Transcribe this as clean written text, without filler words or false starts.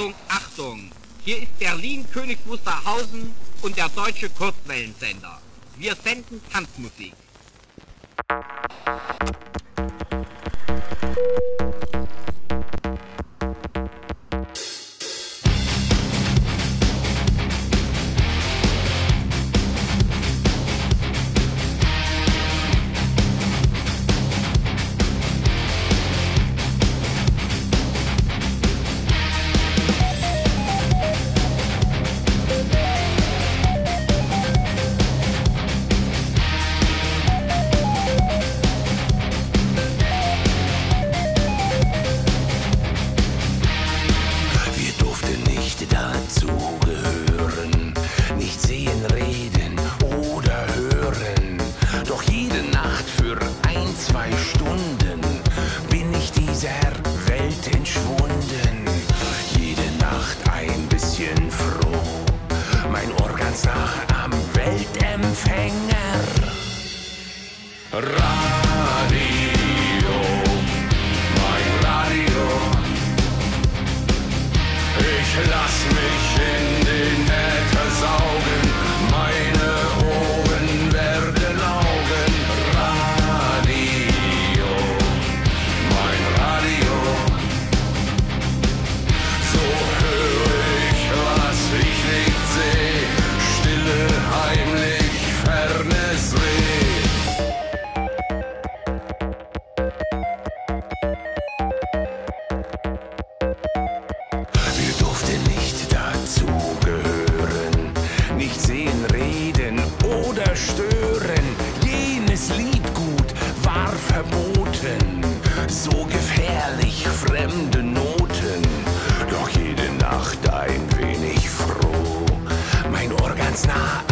Achtung, Achtung! Hier ist Berlin-Königs Wusterhausen und der deutsche Kurzwellensender. Wir senden Tanzmusik. Dazugehören, nicht sehen, reden oder hören. Doch jede Nacht für 1-2 Stunden bin ich dieser Welt entschwunden. Jede Nacht ein bisschen froh, mein Ohr ganz nah am Weltempfänger. Radio, mein Radio. Ich lass mich in den Äther saugen, meine Ohren werden Augen. Radio, mein Radio. So höre ich, was ich nicht seh, stille, heimlich, fernes Reh. Wir durften nicht dazugehören, nicht sehen, reden oder stören. Jenes Liedgut war verboten, so gefährlich fremde Noten. Doch jede Nacht ein wenig froh, mein Ohr ganz nah